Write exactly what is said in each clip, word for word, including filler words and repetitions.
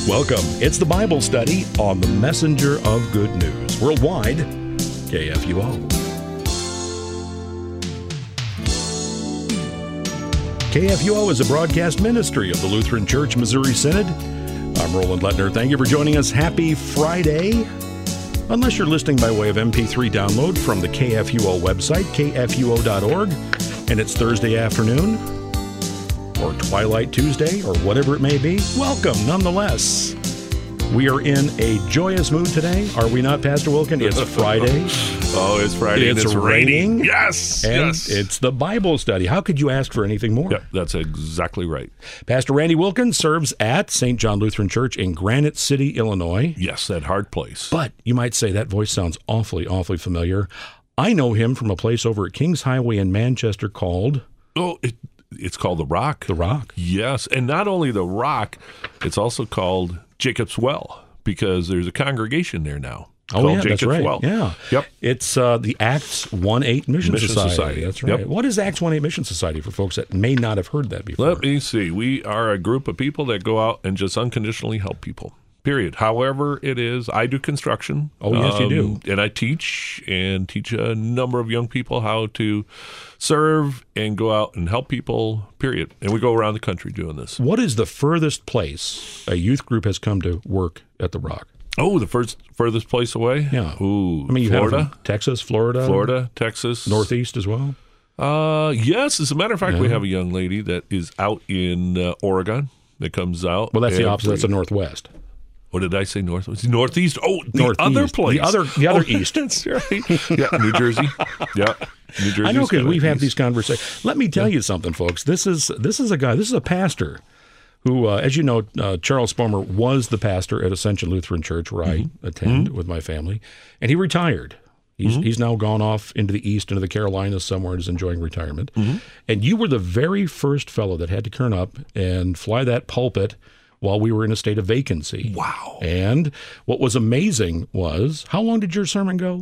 Welcome. It's the Bible study on the Messenger of Good News. Worldwide, K F U O. K F U O is a broadcast ministry of the Lutheran Church Missouri Synod. I'm Roland Lettner. Thank you for joining us. Happy Friday. Unless you're listening by way of M P three download from the K F U O website, K F U O dot org, and it's Thursday afternoon, or Twilight Tuesday, or whatever it may be, welcome nonetheless. We are in a joyous mood today, are we not, Pastor Wilkin? It's Friday. Oh, it's Friday. It's, and it's raining. raining. Yes, and yes. It's the Bible study. How could you ask for anything more? Yep, that's exactly right. Pastor Randy Wilkins serves at Saint John Lutheran Church in Granite City, Illinois. Yes, that hard place. But you might say that voice sounds awfully, awfully familiar. I know him from a place over at Kings Highway in Manchester called... Oh, it, it's called The Rock. The Rock. Yes, and not only The Rock, it's also called Jacob's Well, because there's a congregation there now. Oh, yeah, Jacob's that's right. Well. Yeah. Yep. It's uh, the Acts one eight Mission, Mission Society. Society. That's right. Yep. What is Acts one eight Mission Society for folks that may not have heard that before? Let me see. We are a group of people that go out and just unconditionally help people. Period. However it is, I do construction. Oh, yes, you do. And I teach and teach a number of young people how to serve and go out and help people, period. And we go around the country doing this. What is the furthest place a youth group has come to work at the Rock? Oh, the first furthest place away? Yeah. Ooh, I mean, you Florida? have Texas, Florida. Florida, Texas. Northeast as well? Uh, yes. As a matter of fact, Yeah. we have a young lady that is out in uh, Oregon that comes out. Well, that's the every- opposite. That's the Northwest. What did I say? North? Northeast? Oh, the Northeast. other place. The other, the other Oh, east. That's right. Yeah, New Jersey. Yeah, New Jersey. I know, because we've had east. these conversations. Let me tell you something, folks. This is this is a guy. This is a pastor who, uh, as you know, uh, Charles Spomer was the pastor at Ascension Lutheran Church, where Mm-hmm. I attend mm-hmm. with my family, and he retired. He's Mm-hmm. he's now gone off into the east, into the Carolinas somewhere, and is enjoying retirement. Mm-hmm. And you were the very first fellow that had to turn up and fly that pulpit while we were in a state of vacancy. Wow. And what was amazing was, how long did your sermon go?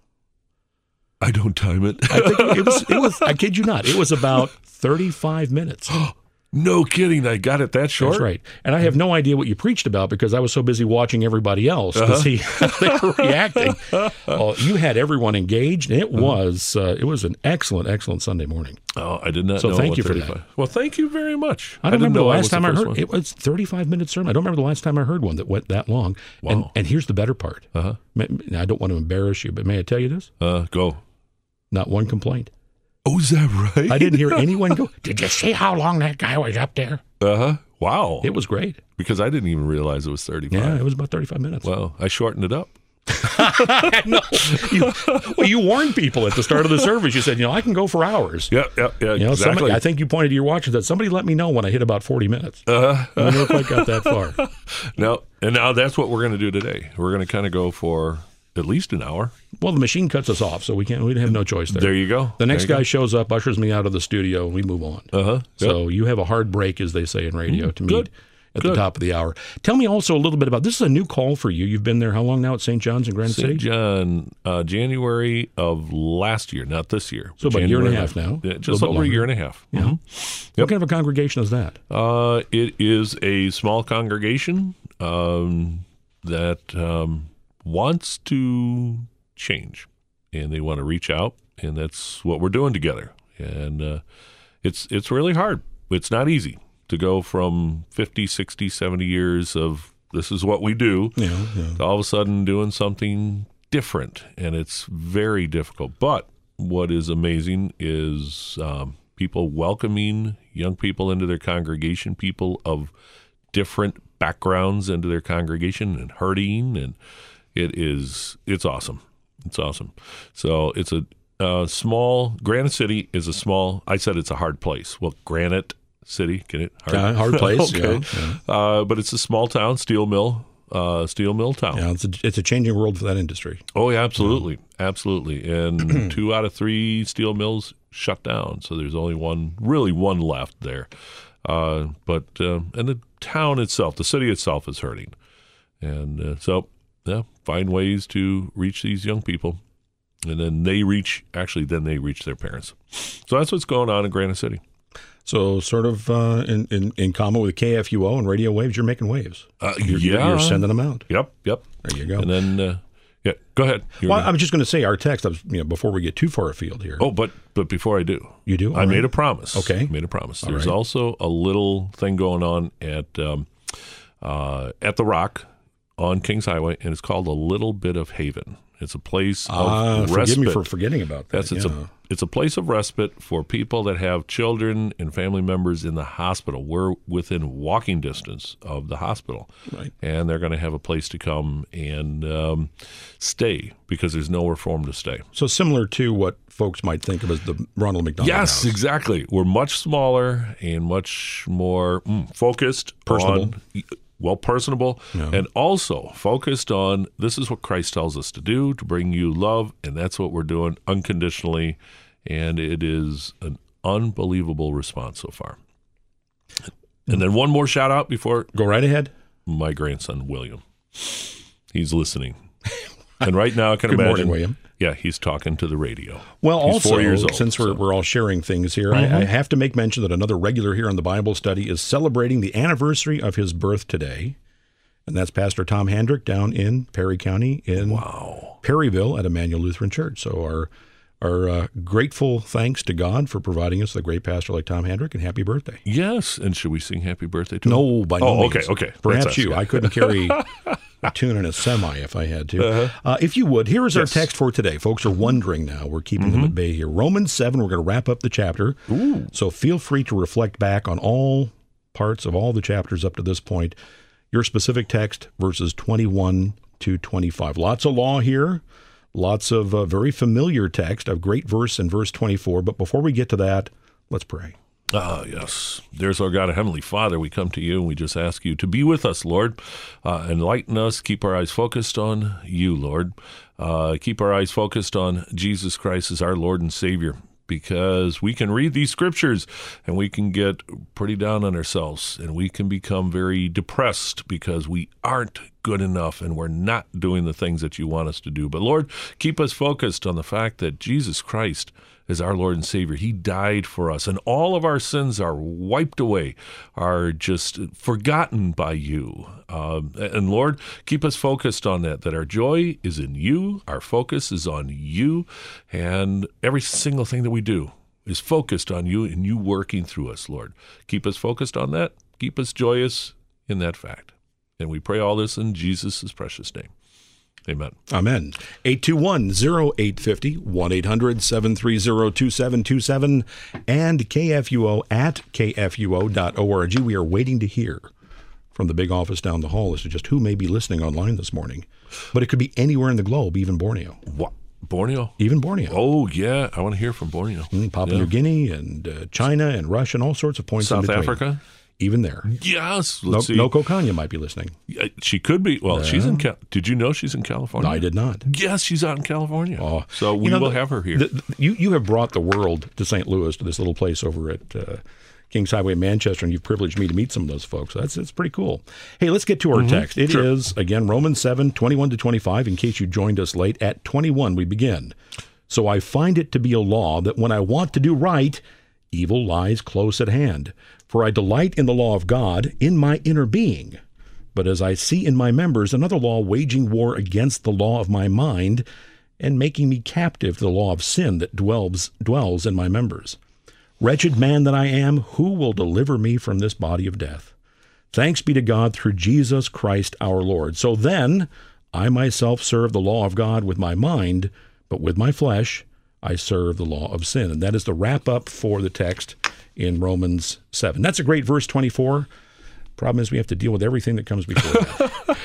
I don't time it. I think it was, it was, I kid you not, it was about thirty-five minutes. No kidding. I got it that short? That's right. And I have no idea what you preached about because I was so busy watching everybody else uh-huh. to see how they were reacting. Oh, you had everyone engaged, and it uh-huh. was uh, it was an excellent, excellent Sunday morning. Oh, I did not so know. So thank you for thirty-five. that. Well, thank you very much. I don't I remember the know last time I heard one. it was thirty-five minute sermon. I don't remember the last time I heard one that went that long. Wow. And, and here's the better part. Uh-huh. May, I don't want to embarrass you, but may I tell you this? Uh, go. Not one complaint. Oh, is that right? I didn't hear anyone go, did you see how long that guy was up there? Uh-huh. Wow. It was great. Because I didn't even realize it was thirty-five. Yeah, it was about thirty-five minutes. Well, I shortened it up. no. You, well, you warned people at the start of the service. You said, you know, I can go for hours. Yeah, yeah, yeah, you know, exactly. Somebody, I think you pointed to your watch and said, somebody let me know when I hit about forty minutes. Uh-huh. I never quite got that far. No, and now that's what we're going to do today. We're going to kind of go for at least an hour. Well, the machine cuts us off, so we can't. We have no choice there. There you go. The next guy go. shows up, ushers me out of the studio, and we move on. Uh-huh. So yep. you have a hard break, as they say in radio, to meet Good. at Good. the top of the hour. Tell me also a little bit about, this is a new call for you. You've been there how long now at Saint John's in Granite City? Saint John, uh, January of last year, not this year. So about a year and a half now. Yeah, just over a year and a half. Yeah. Mm-hmm. What kind of a congregation is that? Uh, it is a small congregation um, that um, wants to change, and they want to reach out, and that's what we're doing together. And uh, it's it's really hard. It's not easy to go from fifty, sixty, seventy years of this is what we do yeah, yeah. to all of a sudden doing something different, and it's very difficult. But what is amazing is um, people welcoming young people into their congregation, people of different backgrounds into their congregation, and hurting, and it is it's awesome. It's awesome. So it's a uh, small, Granite City is a small, I said it's a hard place. Well, Granite City, get it? Hard, uh, hard place. okay. Yeah, yeah. Uh, but it's a small town, steel mill, uh, steel mill town. Yeah, it's a, it's a changing world for that industry. Oh, yeah, absolutely. Yeah. Absolutely. And two out of three steel mills shut down. So there's only one, really one left there. Uh, but, uh, and the town itself, the city itself is hurting. And uh, so, yeah, find ways to reach these young people. And then they reach, actually, then they reach their parents. So that's what's going on in Granite City. So sort of uh, in, in, in common with K F U O and radio waves, you're making waves. Uh, you're, yeah. You're sending them out. Yep, yep. There you go. And then, uh, yeah, go ahead. Well, gonna... I was just going to say our text, I was, you know, before we get too far afield here. Oh, but but before I do. You do? All I right. made a promise. Okay. I made a promise. All There's right. also a little thing going on at um, uh, at The Rock on Kings Highway, and it's called A Little Bit of Haven. It's a place of uh, respite. Forgive me for forgetting about that. That's it's yeah. a it's a place of respite for people that have children and family members in the hospital. We're within walking distance of the hospital, right. And they're going to have a place to come and um, stay because there's nowhere for them to stay. So similar to what folks might think of as the Ronald McDonald Yes, House. exactly. We're much smaller and much more mm, focused, personable. On, well, personable, yeah. and also focused on this is what Christ tells us to do, to bring you love, and that's what we're doing unconditionally, and it is an unbelievable response so far. And then one more shout out before go right ahead. My grandson William, he's listening, and right now I can Good imagine. Morning, William. Yeah, he's talking to the radio. Well, he's also, four years old, since we're, so. we're all sharing things here, Mm-hmm. I, I have to make mention that another regular here on the Bible study is celebrating the anniversary of his birth today. And that's Pastor Tom Handrick down in Perry County in wow. Perryville at Emmanuel Lutheran Church. So our our uh, grateful thanks to God for providing us with a great pastor like Tom Handrick, and happy birthday. Yes, and should we sing happy birthday to him? No, by no oh, means. okay, okay. Perhaps That's you. us, yeah. I couldn't carry a tune in a semi if I had to. Uh-huh. Uh, if you would, here is Yes. our text for today. Folks are wondering now. We're keeping mm-hmm. them at bay here. Romans seven, we're going to wrap up the chapter. Ooh. So feel free to reflect back on all parts of all the chapters up to this point. Your specific text, verses twenty-one to twenty-five. Lots of law here. Lots of uh, very familiar text, a great verse in verse twenty-four. But before we get to that, let's pray. Ah, yes. There's our God, our Heavenly Father. We come to you and we just ask you to be with us, Lord. Uh, enlighten us. Keep our eyes focused on you, Lord. Uh, keep our eyes focused on Jesus Christ as our Lord and Savior, because we can read these scriptures and we can get pretty down on ourselves and we can become very depressed because we aren't good enough and we're not doing the things that you want us to do. But Lord, keep us focused on the fact that Jesus Christ is our Lord and Savior. He died for us, and all of our sins are wiped away, are just forgotten by you. Um, and Lord, keep us focused on that, that our joy is in you, our focus is on you, and every single thing that we do is focused on you and you working through us, Lord. Keep us focused on that. Keep us joyous in that fact. And we pray all this in Jesus' precious name. Amen. Amen. eight two one, oh eight five oh, one eight hundred, seven three zero, two seven two seven, and K F U O at K F U O dot org. We are waiting to hear from the big office down the hall as to just who may be listening online this morning. But it could be anywhere in the globe, even Borneo. What? Borneo? Even Borneo. Oh, yeah. I want to hear from Borneo. Mm, Papua yeah. New Guinea and uh, China and Russia and all sorts of points South in between. Africa? Even there. Yes. No, Let's see. Noko Kanya might be listening. Yeah, she could be. Well, Yeah. she's in Cal- Did you know she's in California? I did not. Yes, she's out in California. Oh. So we You know, will the- have her here. The, the, you, you have brought the world to Saint Louis, to this little place over at uh, Kings Highway, Manchester, and you've privileged me to meet some of those folks. That's it's pretty cool. Hey, let's get to our Mm-hmm. text. It Sure. is, again, Romans seven, twenty-one to twenty-five, in case you joined us late. At twenty-one, we begin. So I find it to be a law that when I want to do right, evil lies close at hand. For I delight in the law of God in my inner being. But as I see in my members another law waging war against the law of my mind and making me captive to the law of sin that dwells, dwells in my members. Wretched man that I am, who will deliver me from this body of death? Thanks be to God through Jesus Christ our Lord. So then, I myself serve the law of God with my mind, but with my flesh I serve the law of sin. And that is the wrap-up for the text in Romans seven. That's a great verse twenty-four. Problem is we have to deal with everything that comes before that.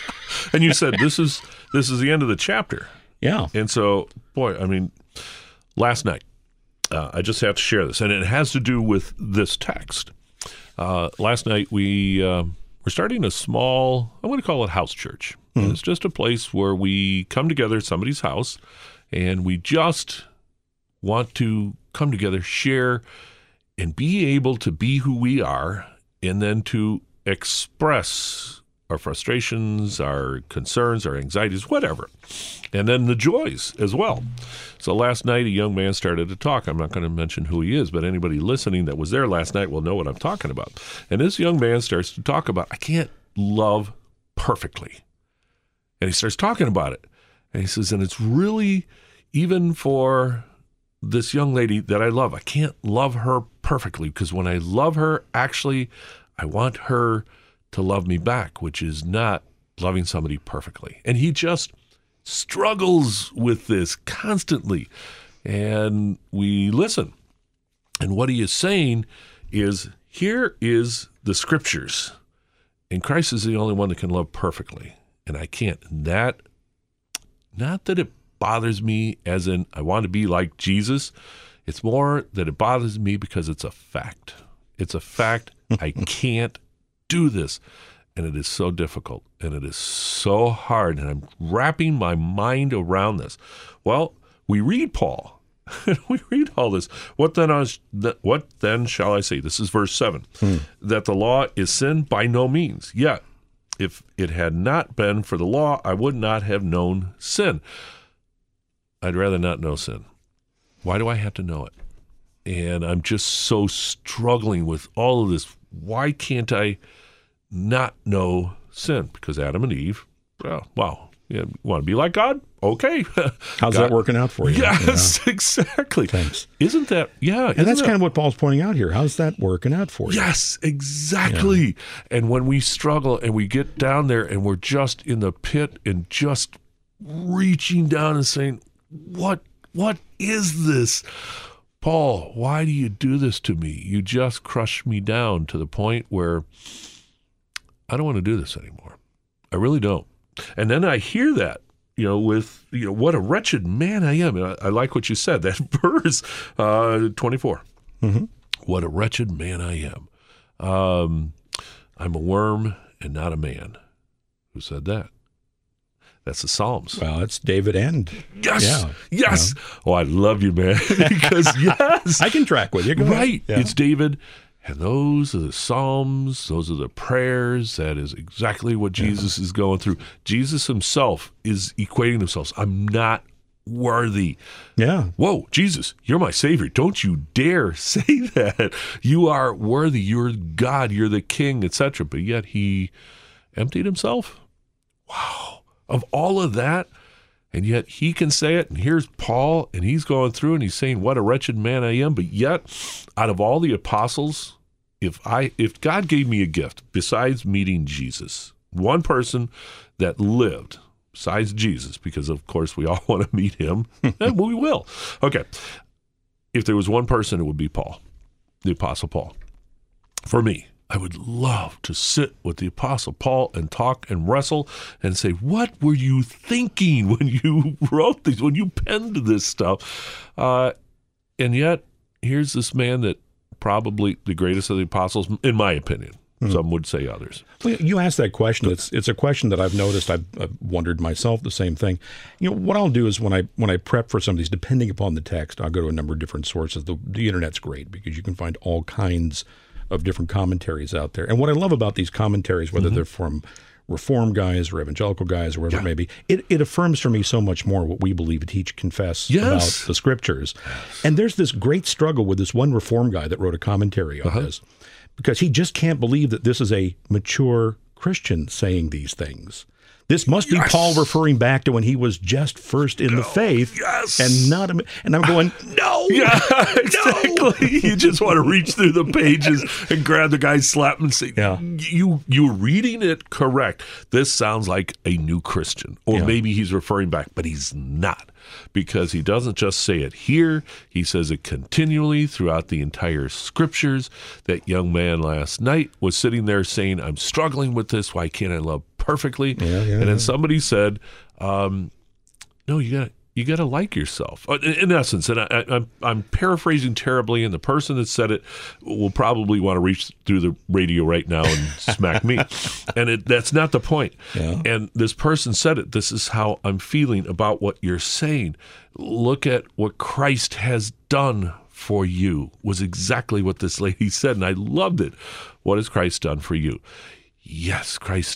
And you said this is this is the end of the chapter. Yeah. And so, boy, I mean, last night, uh, I just have to share this, and it has to do with this text. Uh, last night, we, uh, we're starting a small, I'm going to call it house church. Mm-hmm. And it's just a place where we come together at somebody's house, and we just want to come together, share, and be able to be who we are, and then to express our frustrations, our concerns, our anxieties, whatever. And then the joys as well. So last night, a young man started to talk. I'm not going to mention who he is, but anybody listening that was there last night will know what I'm talking about. And this young man starts to talk about, I can't love perfectly. And he starts talking about it. And he says, and it's really, even for this young lady that I love, I can't love her perfectly, because when I love her, actually, I want her to love me back, which is not loving somebody perfectly. And he just struggles with this constantly. And we listen. And what he is saying is, here is the scriptures. And Christ is the only one that can love perfectly. And I can't. And that, not that it bothers me as in I want to be like Jesus. It's more that it bothers me because it's a fact. It's a fact. I can't do this. And it is so difficult. And it is so hard. And I'm wrapping my mind around this. Well, we read Paul. we read all this. What then, is, what then shall I say? This is verse seven. Hmm. That the law is sin? By no means. Yet, if it had not been for the law, I would not have known sin. I'd rather not know sin. Why do I have to know it? And I'm just so struggling with all of this. Why can't I not know sin? Because Adam and Eve, well, wow, you want to be like God? Okay. How's God, that working out for you? Yes, yeah. Exactly. Thanks. Isn't that, yeah. And that's that, kind of what Paul's pointing out here. How's that working out for you? Yes, exactly. Yeah. And when we struggle and we get down there and we're just in the pit and just reaching down and saying, what, what is this? Paul, why do you do this to me? You just crush me down to the point where I don't want to do this anymore. I really don't. And then I hear that, you know, with, you know, what a wretched man I am. And I, I like what you said, that verse uh, twenty-four. Mm-hmm. What a wretched man I am. Um, I'm a worm and not a man. Who said that? That's the Psalms. Well, it's David and yes, yeah, yes. Yeah. Oh, I love you, man. Because yes, I can track with you. Go right. Yeah. It's David, and those are the Psalms. Those are the prayers. That is exactly what Jesus yeah. is going through. Jesus himself is equating himself. I'm not worthy. Yeah. Whoa, Jesus, you're my Savior. Don't you dare say that. You are worthy. You're God. You're the King, et cetera. But yet he emptied himself. Wow. Of all of that, and yet he can say it, and here's Paul, and he's going through, and he's saying, what a wretched man I am, but yet, out of all the apostles, if I, if God gave me a gift, besides meeting Jesus, one person that lived, besides Jesus, because of course we all want to meet him, and we will. Okay, if there was one person, it would be Paul, the Apostle Paul, for me. I would love to sit with the Apostle Paul and talk and wrestle and say, what were you thinking when you wrote these, when you penned this stuff? Uh, and yet, here's this man that probably the greatest of the apostles, in my opinion. Mm-hmm. Some would say others. Well, you asked that question. It's it's a question that I've noticed. I've, I've wondered myself the same thing. You know, what I'll do is when I when I prep for some of these, depending upon the text, I'll go to a number of different sources. The, the Internet's great because you can find all kinds of different commentaries out there. And what I love about these commentaries, whether mm-hmm. they're from Reform guys or evangelical guys or whatever yeah. it may be, it, it affirms for me so much more what we believe, teach, confess yes. about the Scriptures. Yes. And there's this great struggle with this one Reform guy that wrote a commentary on uh-huh. this, because he just can't believe that this is a mature Christian saying these things. This must be yes. Paul referring back to when he was just first in no. the faith, yes. and not. A, and I'm going, no, yeah, exactly. No. You just want to reach through the pages and grab the guy's slap and say, yeah. "You, you're reading it correct. This sounds like a new Christian, or yeah. maybe he's referring back, but he's not, because he doesn't just say it here. He says it continually throughout the entire Scriptures. That young man last night was sitting there saying, "I'm struggling with this. Why can't I love perfectly?" Yeah, yeah, and then yeah. somebody said, um, "No, you got you got to like yourself." In, in essence, and I, I, I'm I'm paraphrasing terribly, and the person that said it will probably want to reach through the radio right now and smack me. And it, that's not the point. Yeah. And this person said it. This is how I'm feeling about what you're saying. Look at what Christ has done for you. Was exactly what this lady said, and I loved it. What has Christ done for you? Yes, Christ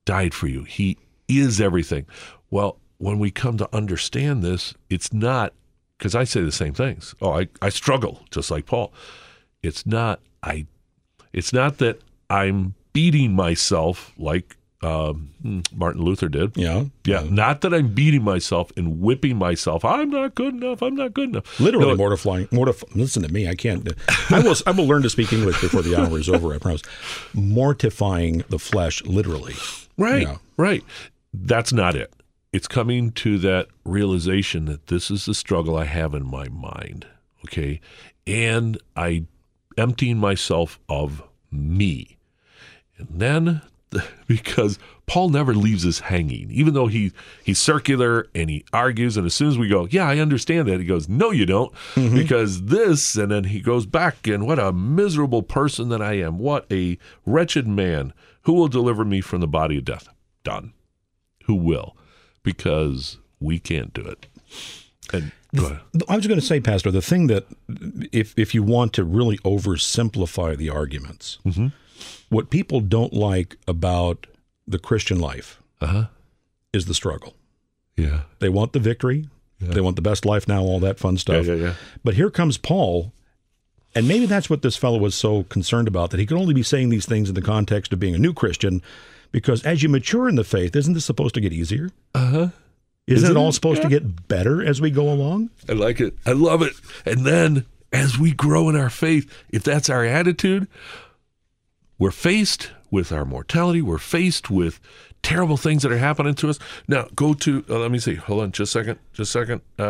died for you. He is everything. Well, when we come to understand this, it's not, because I say the same things. Oh, I, I struggle just like Paul. It's not I. It's not that I'm beating myself like um, Martin Luther did. Yeah, yeah. yeah. Not that I'm beating myself and whipping myself. I'm not good enough. I'm not good enough. Literally no, mortifying. Mortif- Listen to me. I can't. I will. I will learn to speak English before the hour is over. I promise. Mortifying the flesh, literally. Right. Yeah. Right. That's not it. It's coming to that realization that this is the struggle I have in my mind. Okay, and I emptying myself of me, and then. Because Paul never leaves us hanging, even though he he's circular and he argues. And as soon as we go, yeah, I understand that, he goes, no, you don't, mm-hmm. because this, and then he goes back, and what a miserable person that I am. What a wretched man. Who will deliver me from the body of death? Done. Who will? Because we can't do it. And go ahead. I was going to say, Pastor, the thing that if if you want to really oversimplify the arguments. Mm-hmm. What people don't like about the Christian life uh-huh. is the struggle. Yeah. They want the victory. Yeah. They want the best life now, all that fun stuff. Yeah, yeah, yeah. But here comes Paul, and maybe that's what this fellow was so concerned about, that he could only be saying these things in the context of being a new Christian, because as you mature in the faith, isn't this supposed to get easier? Uh-huh. Isn't, isn't it all it? supposed yeah. to get better as we go along? I like it. I love it. And then as we grow in our faith, if that's our attitude, we're faced with our mortality. We're faced with terrible things that are happening to us. Now, go to, uh, let me see. Hold on just a second. Just a second. Uh,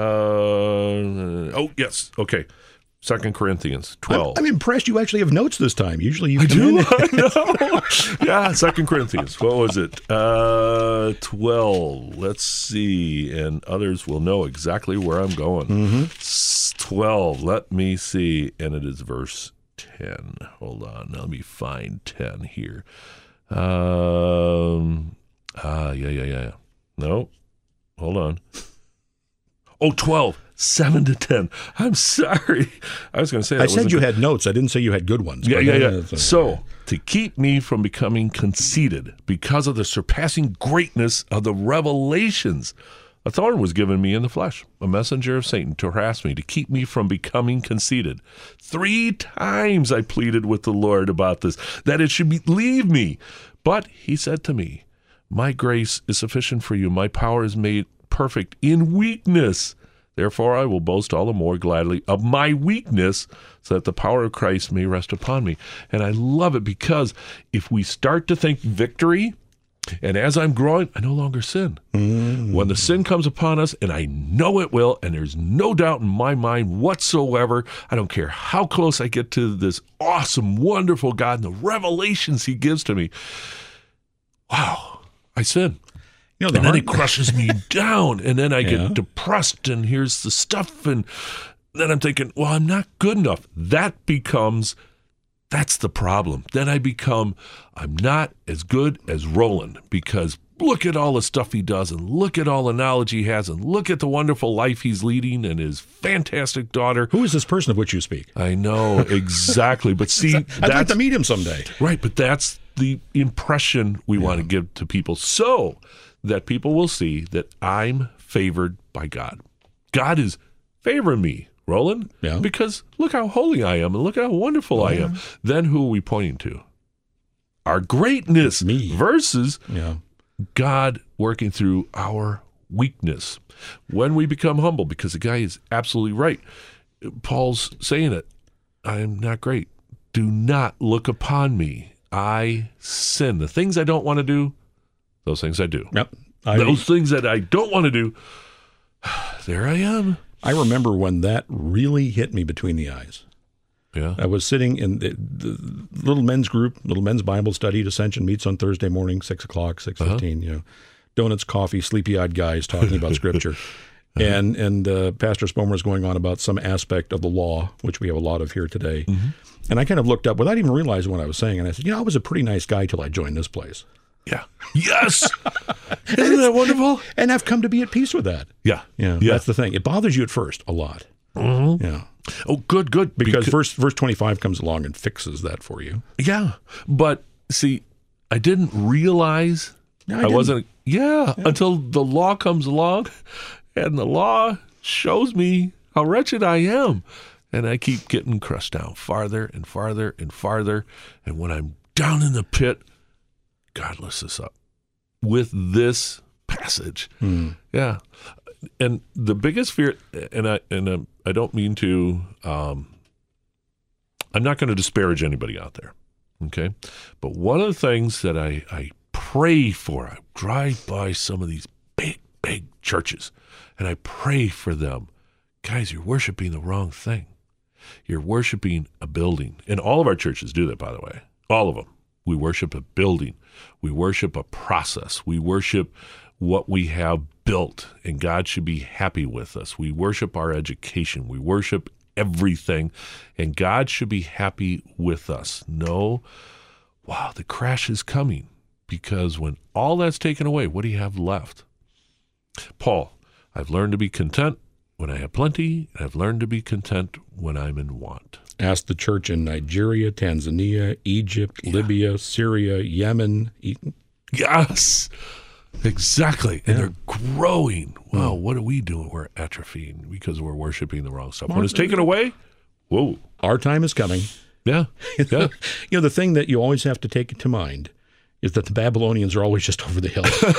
oh, yes. Okay. Second Corinthians twelve. I'm, I'm impressed you actually have notes this time. Usually you I come do? in. I know. Yeah, Second Corinthians. What was it? Uh, twelve. Let's see. And others will know exactly where I'm going. Mm-hmm. twelve. Let me see. And it is verse ten. Hold on. Let me find ten here. Um. Ah, yeah, yeah, yeah. No. Hold on. Oh, twelve. seven to ten. I'm sorry. I was going to say that I said you good. had notes. I didn't say you had good ones. Yeah, yeah, yeah. So, to keep me from becoming conceited because of the surpassing greatness of the revelations, a thorn was given me in the flesh, a messenger of Satan to harass me, to keep me from becoming conceited. Three times I pleaded with the Lord about this, that it should be, leave me. But he said to me, my grace is sufficient for you. My power is made perfect in weakness. Therefore, I will boast all the more gladly of my weakness, so that the power of Christ may rest upon me. And I love it, because if we start to think victory, and as I'm growing, I no longer sin. Mm. When the sin comes upon us, and I know it will, and there's no doubt in my mind whatsoever, I don't care how close I get to this awesome, wonderful God and the revelations he gives to me. Wow, I sin. You know, the and heart... then it crushes me down, and then I get yeah. depressed, and here's the stuff, and then I'm thinking, well, I'm not good enough. That becomes, that's the problem. Then I become, I'm not as good as Roland, because look at all the stuff he does, and look at all the knowledge he has, and look at the wonderful life he's leading, and his fantastic daughter. Who is this person of which you speak? I know, exactly. But see, I'd that's, like to meet him someday. Right, but that's the impression we yeah. want to give to people, so that people will see that I'm favored by God. God is favoring me, Roland, yeah. because look how holy I am and look how wonderful oh, I am. Yeah. Then who are we pointing to? Our greatness me. versus yeah. God working through our weakness. When we become humble, because the guy is absolutely right. Paul's saying it. I am not great. Do not look upon me. I sin. The things I don't want to do, those things I do. Yep. I, those things that I don't want to do, there I am. I remember when that really hit me between the eyes. Yeah. I was sitting in the, the little men's group, little men's Bible study at Ascension, meets on Thursday morning, six o'clock, six fifteen, uh-huh. you know, donuts, coffee, sleepy-eyed guys talking about Scripture. Uh-huh. And and uh, Pastor Spomer was going on about some aspect of the law, which we have a lot of here today. Mm-hmm. And I kind of looked up without even realizing what I was saying. And I said, you know, I was a pretty nice guy till I joined this place. Yeah. Yes. Isn't that wonderful? And I've come to be at peace with that. Yeah. Yeah. yeah. That's the thing. It bothers you at first a lot. Mm-hmm. Yeah. Oh, good, good. Because, because verse, verse twenty-five comes along and fixes that for you. Yeah. But see, I didn't realize No, I I, didn't. wasn't, yeah, yeah, until the law comes along, and the law shows me how wretched I am. And I keep getting crushed down farther and farther and farther. And when I'm down in the pit, God lifts us up with this passage. Hmm. Yeah. And the biggest fear, and I and um, I don't mean to, um, I'm not going to disparage anybody out there, okay? But one of the things that I, I pray for, I drive by some of these big, big churches, and I pray for them. Guys, you're worshiping the wrong thing. You're worshiping a building. And all of our churches do that, by the way. All of them. We worship a building. We worship a process. We worship what we have built, and God should be happy with us. We worship our education. We worship everything, and God should be happy with us. No, wow, the crash is coming, because when all that's taken away, what do you have left? Paul, I've learned to be content when I have plenty, and I've learned to be content when I'm in want. Ask the church in Nigeria, Tanzania, Egypt, yeah. Libya, Syria, Yemen. Yes, exactly. And yeah. they're growing. Wow, mm. what are we doing? We're atrophying because we're worshiping the wrong stuff. When it's taken away, whoa. Our time is coming. Yeah, yeah. You know, the thing that you always have to take to mind is that the Babylonians are always just over the hill.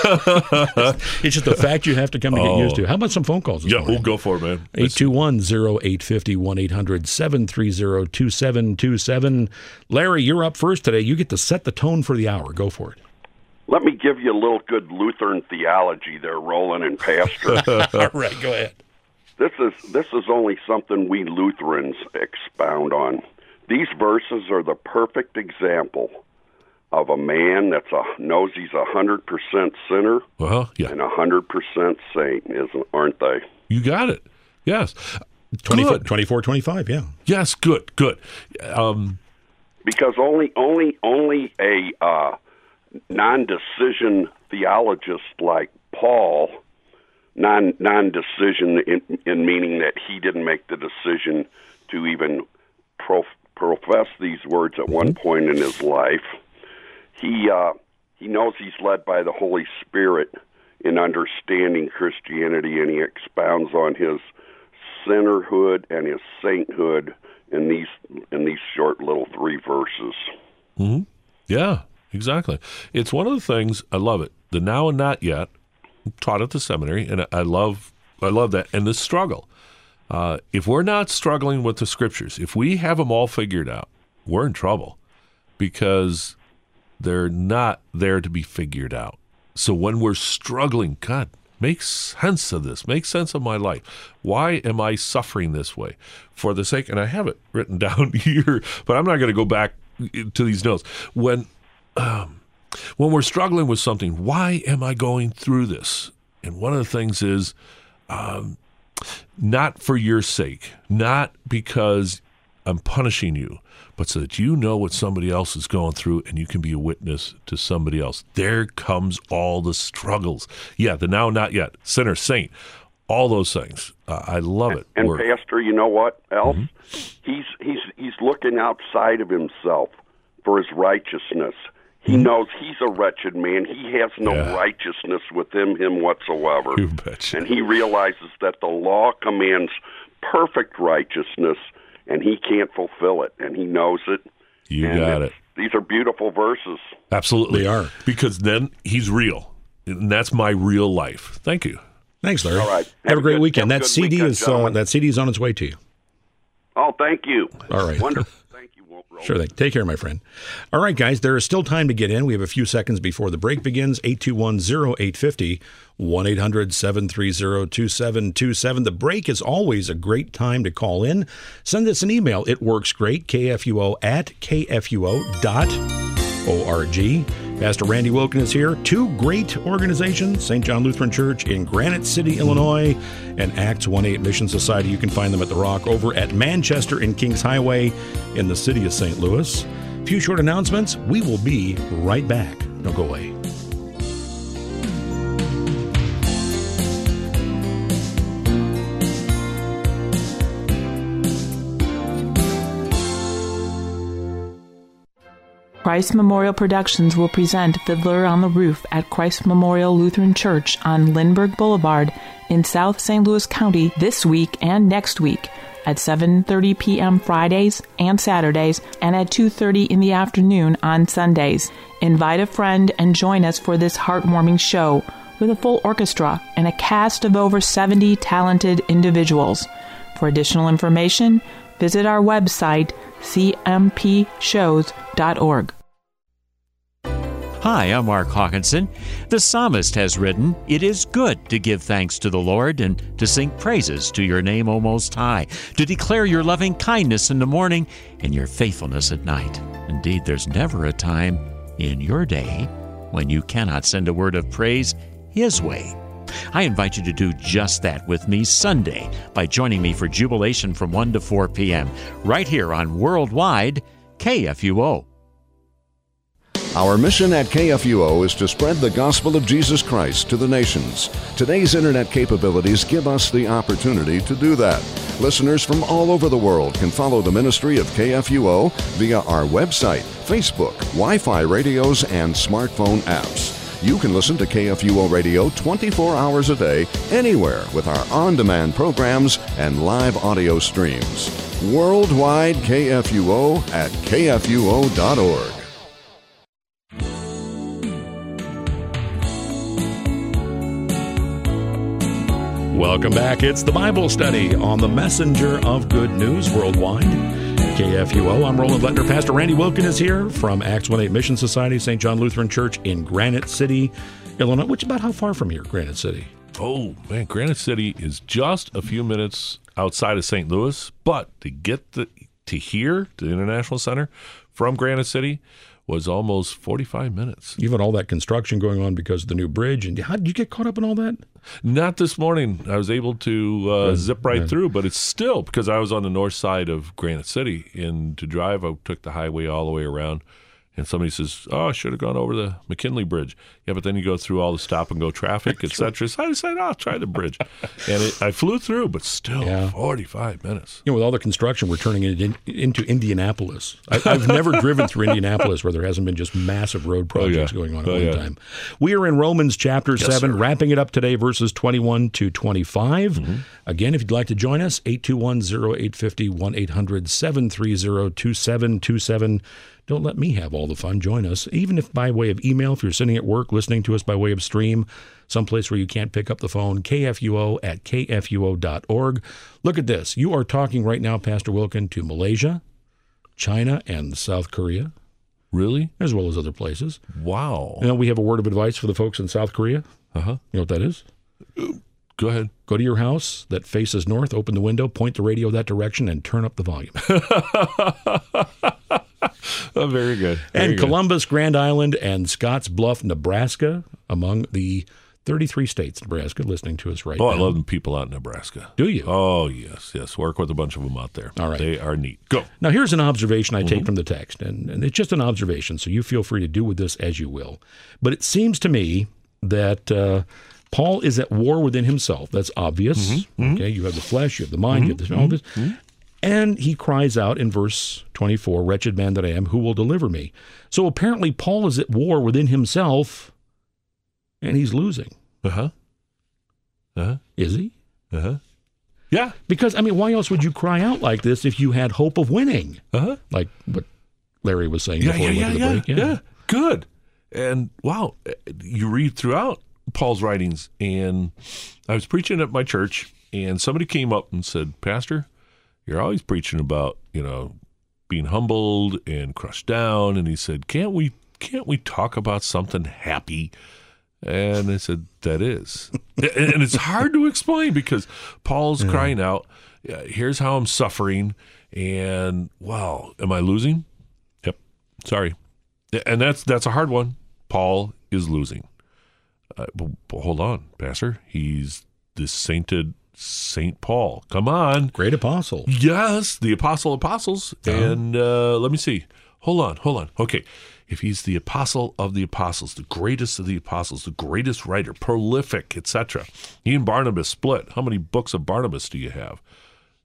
It's just a fact you have to come and get oh. used to. How about some phone calls this Yeah, morning? we'll go for it, man. eight two one, oh eight five oh, one eight hundred, seven three zero, two seven two seven. Larry, you're up first today. You get to set the tone for the hour. Go for it. Let me give you a little good Lutheran theology there, Roland and Pastor. All right, go ahead. This is this is only something we Lutherans expound on. These verses are the perfect example of a man that's a knows he's a hundred percent sinner uh-huh, yeah. and a hundred percent saint, isn't aren't they? You got it. Yes. twenty-four, twenty-four, twenty-five, yeah. Yes, good, good. Um, because only only only a uh, non-decision theologist like Paul, non non-decision in, in meaning that he didn't make the decision to even prof, profess these words at mm-hmm. one point in his life. He uh, he knows he's led by the Holy Spirit in understanding Christianity, and he expounds on his sinnerhood and his sainthood in these in these short little three verses. Mm-hmm. Yeah, exactly. It's one of the things I love it. The now and not yet, taught at the seminary, and I love I love that. And the struggle. Uh, if we're not struggling with the scriptures, if we have them all figured out, we're in trouble, because they're not there to be figured out. So when we're struggling, God, make sense of this. Make sense of my life. Why am I suffering this way? For the sake, and I have it written down here, but I'm not going to go back to these notes. When um, when we're struggling with something, why am I going through this? And one of the things is um, not for your sake, not because I'm punishing you, but so that you know what somebody else is going through and you can be a witness to somebody else. There comes all the struggles. Yeah, the now, not yet, sinner, saint, all those things. Uh, I love it. And, and We're, Pastor, you know what else? Mm-hmm. He's he's he's looking outside of himself for his righteousness. He mm-hmm. knows he's a wretched man. He has no yeah. righteousness within him whatsoever. You betcha. And he realizes that the law commands perfect righteousness, and he can't fulfill it, and he knows it. You and got it. These are beautiful verses. Absolutely. They are. Because then he's real, and that's my real life. Thank you. Thanks, Larry. All right. Have, have a great good, weekend. That C D weekend, is uh, that C D is on its way to you. Oh, thank you. All right. Wonderful. Thank you, Roland. Sure thing. Take care, my friend. All right, guys, there is still time to get in. We have a few seconds before the break begins. eight two one, oh eight five oh, one eight hundred, seven three zero, two seven two seven. The break is always a great time to call in. Send us an email. It works great. K F U O at K F U O dot org. Pastor Randy Wilkin is here. Two great organizations, Saint John Lutheran Church in Granite City, Illinois, and Acts one eight Mission Society. You can find them at The Rock over at Manchester and Kings Highway in the city of Saint Louis. A few short announcements. We will be right back. Don't go away. Christ Memorial Productions will present Fiddler on the Roof at Christ Memorial Lutheran Church on Lindbergh Boulevard in South Saint Louis County this week and next week at seven thirty p.m. Fridays and Saturdays and at two thirty in the afternoon on Sundays. Invite a friend and join us for this heartwarming show with a full orchestra and a cast of over seventy talented individuals. For additional information, visit our website, c m p shows dot org. Hi, I'm Mark Hawkinson. The psalmist has written, "It is good to give thanks to the Lord and to sing praises to your name, O Most High, to declare your loving kindness in the morning and your faithfulness at night." Indeed, there's never a time in your day when you cannot send a word of praise His way. I invite you to do just that with me Sunday by joining me for Jubilation from one to four p.m. right here on Worldwide K F U O. Our mission at K F U O is to spread the gospel of Jesus Christ to the nations. Today's internet capabilities give us the opportunity to do that. Listeners from all over the world can follow the ministry of K F U O via our website, Facebook, Wi-Fi radios, and smartphone apps. You can listen to K F U O Radio twenty-four hours a day, anywhere with our on-demand programs and live audio streams. Worldwide K F U O at k f u o dot org. Welcome back. It's the Bible Study on the Messenger of Good News Worldwide, K F U O. I'm Roland Lettner. Pastor Randy Wilkin is here from Acts one eight Mission Society, Saint John Lutheran Church in Granite City, Illinois. Which about how far from here, Granite City? Oh, man, Granite City is just a few minutes outside of Saint Louis, but to get the, to here, to the International Center, from Granite City, was almost forty-five minutes. You've had all that construction going on because of the new bridge. And how did you get caught up in all that? Not this morning. I was able to uh, zip right yeah. through, but it's still, because I was on the north side of Granite City, and to drive, I took the highway all the way around. And somebody says, oh, I should have gone over the McKinley Bridge. Yeah, but then you go through all the stop-and-go traffic, et cetera. So I decided, oh, I'll try the bridge. And it, I flew through, but still yeah. forty-five minutes. You know, with all the construction, we're turning it in, into Indianapolis. I, I've never driven through Indianapolis where there hasn't been just massive road projects oh, yeah. going on at oh, one yeah. time. We are in Romans chapter yes, seven, sir. wrapping it up today, verses twenty-one to twenty-five. Mm-hmm. Again, if you'd like to join us, eight two one, oh eight five oh, one eight hundred, seven three zero, two seven two seven. Don't let me have all the fun. Join us, even if by way of email, if you're sitting at work listening to us by way of stream, someplace where you can't pick up the phone, K F U O at k f u o dot org. Look at this. You are talking right now, Pastor Wilkin, to Malaysia, China, and South Korea. Really? As well as other places. Wow. You know, we have a word of advice for the folks in South Korea. Uh-huh. You know what that is? Go ahead. Go to your house that faces north, open the window, point the radio that direction, and turn up the volume. Oh, very good. Very and good. Columbus, Grand Island, and Scotts Bluff, Nebraska, among the thirty-three states, Nebraska, listening to us right oh, now. Oh, I love the people out in Nebraska. Do you? Oh, yes, yes. Work with a bunch of them out there. All right. They are neat. Go. Now, here's an observation I take mm-hmm. from the text, and, and it's just an observation, so you feel free to do with this as you will. But it seems to me that uh, Paul is at war within himself. That's obvious. Mm-hmm. Okay, you have the flesh, you have the mind, mm-hmm. you have this, all this. Mm-hmm. And he cries out in verse twenty-four, "Wretched man that I am, who will deliver me?" So apparently Paul is at war within himself, and he's losing. Uh-huh. Uh-huh. Is he? Uh-huh. Yeah. Because, I mean, why else would you cry out like this if you had hope of winning? Uh-huh. Like what Larry was saying yeah, before yeah, we yeah, went to the yeah, break. Yeah. yeah, good. And, wow, you read throughout Paul's writings, and I was preaching at my church, and somebody came up and said, "Pastor, you're always preaching about, you know, being humbled and crushed down." And he said, can't we can't we talk about something happy? And I said, that is. And it's hard to explain because Paul's yeah. crying out, here's how I'm suffering. And, wow, am I losing? Yep. Sorry. And that's that's a hard one. Paul is losing. Uh, but, but hold on, Pastor. He's this sainted Saint Paul. Come on. Great apostle. Yes, the apostle of apostles. Oh. And uh, let me see. Hold on, hold on. Okay. If he's the apostle of the apostles, the greatest of the apostles, the greatest writer, prolific, et cetera. He and Barnabas split. How many books of Barnabas do you have?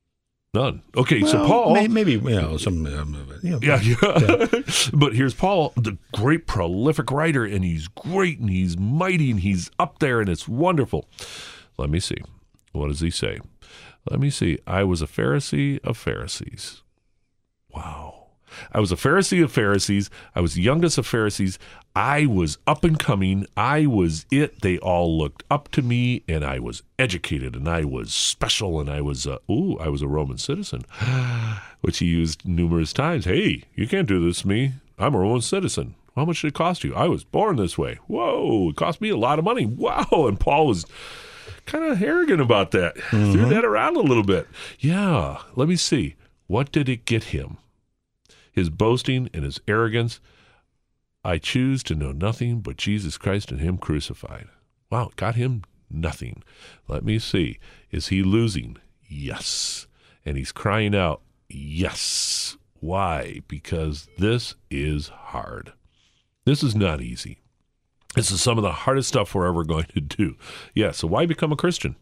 None. Okay, Well, so Paul... may, maybe, you know, some... Um, you know, Yeah, yeah. yeah. But here's Paul, the great prolific writer, and he's great, and he's mighty, and he's up there, and it's wonderful. Let me see. What does he say? Let me see. I was a Pharisee of Pharisees. Wow. I was a Pharisee of Pharisees. I was the youngest of Pharisees. I was up and coming. I was it. They all looked up to me, and I was educated, and I was special, and I was, uh, ooh, I was a Roman citizen, which he used numerous times. Hey, you can't do this to me. I'm a Roman citizen. How much did it cost you? I was born this way. Whoa, it cost me a lot of money. Wow. And Paul was kind of arrogant about that. Mm-hmm. Threw that around a little bit. Yeah, let me see. What did it get him? His boasting and his arrogance. I choose to know nothing but Jesus Christ and him crucified. Wow, it got him nothing. Let me see. Is he losing? Yes. And he's crying out, yes. Why? Because this is hard. This is not easy. This is some of the hardest stuff we're ever going to do. Yeah, so why become a Christian?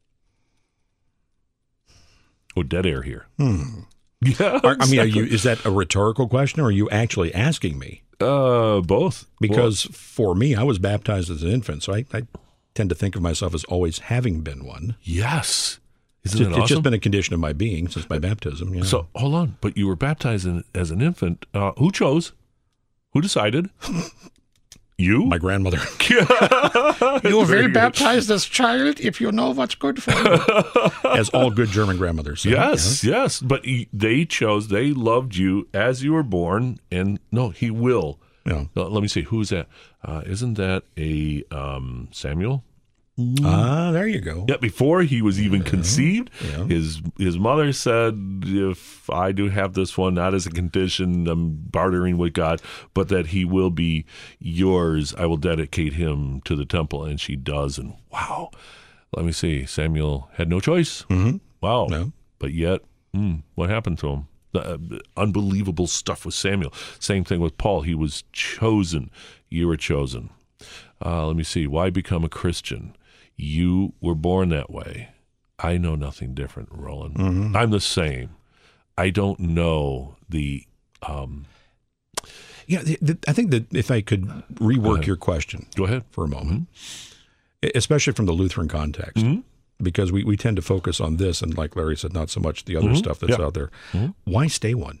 Oh, dead air here. Hmm. Yeah, are, exactly. I mean, are you? Is that a rhetorical question, or are you actually asking me? Uh, both. Because well, for me, I was baptized as an infant, so I, I tend to think of myself as always having been one. Yes. Isn't it's, that awesome? It's just been a condition of my being since my baptism. Yeah. So, hold on. But you were baptized in, as an infant. Uh, who chose? Who decided? You? My grandmother. You were very baptized as a child, if you know what's good for you. As all good German grandmothers. So, yes, yeah. yes. But he, they chose, they loved you as you were born, and no, he will. Yeah. Uh, let me see, who's that? Uh, isn't that a um, Samuel? Ah, there you go. Yeah, before he was even yeah. conceived, yeah. his his mother said, if I do have this one, not as a condition, I'm bartering with God, but that he will be yours. I will dedicate him to the temple. And she does. And wow, let me see. Samuel had no choice. Mm-hmm. Wow. No. But yet, mm, what happened to him? Uh, unbelievable stuff with Samuel. Same thing with Paul. He was chosen. You were chosen. Uh, let me see. Why become a Christian? You were born that way. I know nothing different, Roland. Mm-hmm. I'm the same. I don't know the... Um, yeah, the, the, I think that if I could rework your question Go ahead. for a moment, mm-hmm. especially from the Lutheran context, mm-hmm. because we, we tend to focus on this, and like Larry said, not so much the other mm-hmm. stuff that's yeah. out there. Mm-hmm. Why stay one?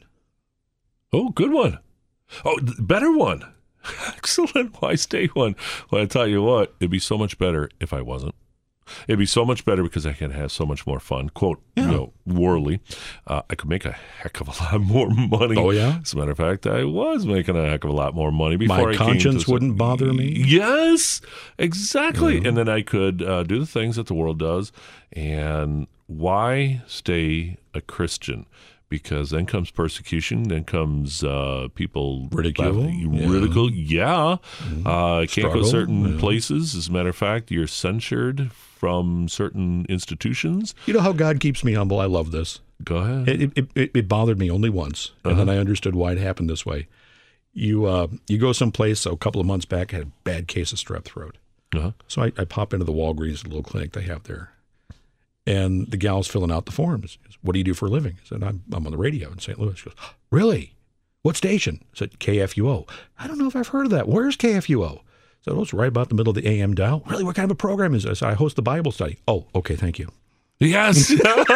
Oh, good one. Oh, better one. Excellent. Why stay one? Well, I tell you what, it'd be so much better if I wasn't. It'd be so much better because I can have so much more fun. Quote, yeah. you know, worldly. Uh, I could make a heck of a lot more money. Oh, yeah? As a matter of fact, I was making a heck of a lot more money before My I conscience came to wouldn't bother me? Yes, exactly. Yeah. And then I could uh, do the things that the world does. And why stay a Christian? Because then comes persecution, then comes uh, people... Ridicule. Yeah. Ridicule, yeah. Mm-hmm. Uh, can't Struggle, go certain yeah. places. As a matter of fact, you're censured from certain institutions. You know how God keeps me humble? I love this. Go ahead. It, it, it, it bothered me only once, and uh-huh. then I understood why it happened this way. You uh, you go someplace, so a couple of months back, I had a bad case of strep throat. Uh-huh. So I, I pop into the Walgreens, the little clinic they have there. And the gal's filling out the forms. She goes, what do you do for a living? I said, I'm, I'm on the radio in Saint Louis. She goes, really? What station? I said, K F U O. I don't know if I've heard of that. Where's K F U O? I said, oh, it's right about the middle of the A M dial. Really? What kind of a program is this? I host the Bible study. Oh, okay, thank you. Yes.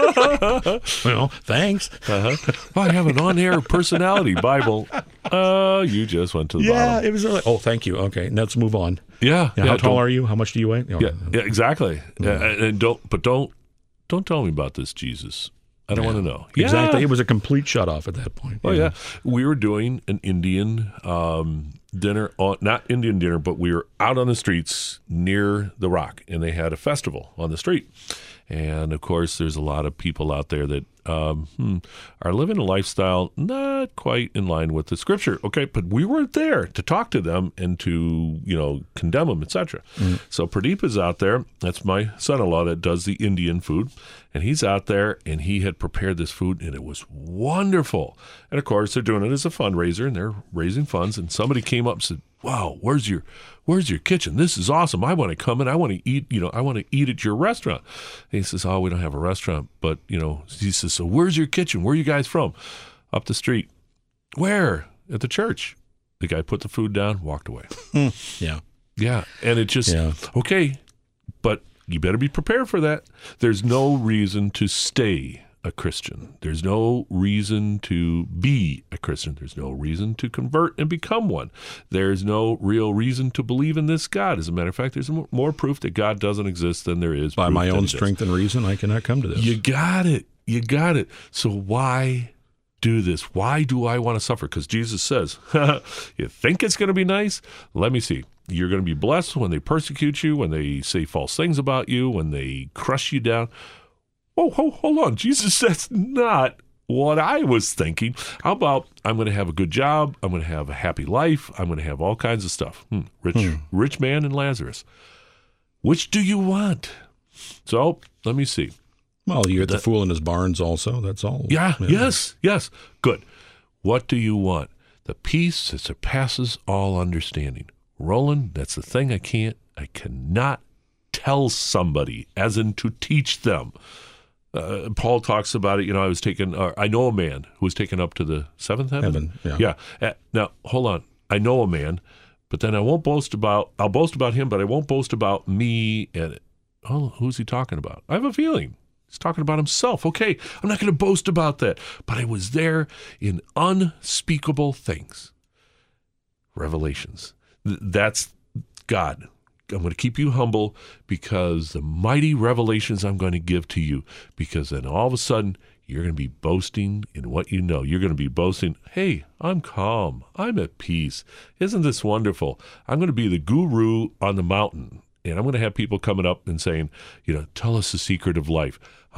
Well, thanks. Uh-huh. Oh, I have an on-air personality Bible. Uh, you just went to the yeah, bottom. It was like, oh, thank you. Okay, let's move on. Yeah. yeah yeah how tall are you? How much do you weigh? Oh, yeah, yeah, exactly. Mm-hmm. Yeah, and don't, but don't, Don't tell me about this, Jesus. I don't yeah, want to know. Exactly. Yeah. It was a complete shutoff at that point. Oh, yeah. yeah. We were doing an Indian um, dinner, on, not Indian dinner, but we were out on the streets near the Rock, and they had a festival on the street. And, of course, there's a lot of people out there that um, hmm, are living a lifestyle not quite in line with the Scripture. Okay, but we weren't there to talk to them and to, you know, condemn them, et cetera. Mm. So Pradeep is out there. That's my son-in-law that does the Indian food. And he's out there, and he had prepared this food, and it was wonderful. And, of course, they're doing it as a fundraiser, and they're raising funds. And somebody came up and said, wow, where's your where's your kitchen? This is awesome. I want to come in. I want to eat, you know, I want to eat at your restaurant. And he says, oh, we don't have a restaurant. But, you know, he says, so where's your kitchen? Where are you guys from? Up the street. Where? At the church. The guy put the food down, walked away. Yeah. Yeah. And it just, Yeah. okay, but you better be prepared for that. There's no reason to stay a Christian. There's no reason to be a Christian. There's no reason to convert and become one. There's no real reason to believe in this God. As a matter of fact, there's more proof that God doesn't exist than there is By proof my that own he strength does. and reason, I cannot come to this. You got it. You got it. So why do this? Why do I want to suffer? Because Jesus says, you think it's going to be nice? Let me see. You're going to be blessed when they persecute you, when they say false things about you, when they crush you down. Oh, oh, hold on. Jesus, that's not what I was thinking. How about I'm going to have a good job. I'm going to have a happy life. I'm going to have all kinds of stuff. Hmm. Rich, hmm. rich man and Lazarus. Which do you want? So let me see. Well, you get the fool in his barns also. That's all. Yeah, yeah, yes, yes. Good. What do you want? The peace that surpasses all understanding. Roland, that's the thing I can't, I cannot tell somebody, as in to teach them. Uh, Paul talks about it. You know, I was taken, uh, I know a man who was taken up to the seventh heaven. Heaven, yeah. Yeah. Uh, now, hold on. I know a man, but then I won't boast about, I'll boast about him, but I won't boast about me. And, oh, who's he talking about? I have a feeling. He's talking about himself. Okay, I'm not going to boast about that. But I was there in unspeakable things. Revelations. Th- that's God. I'm going to keep you humble because the mighty revelations I'm going to give to you. Because then all of a sudden, you're going to be boasting in what you know. You're going to be boasting, hey, I'm calm. I'm at peace. Isn't this wonderful? I'm going to be the guru on the mountain. And I'm going to have people coming up and saying, you know, tell us the secret of life.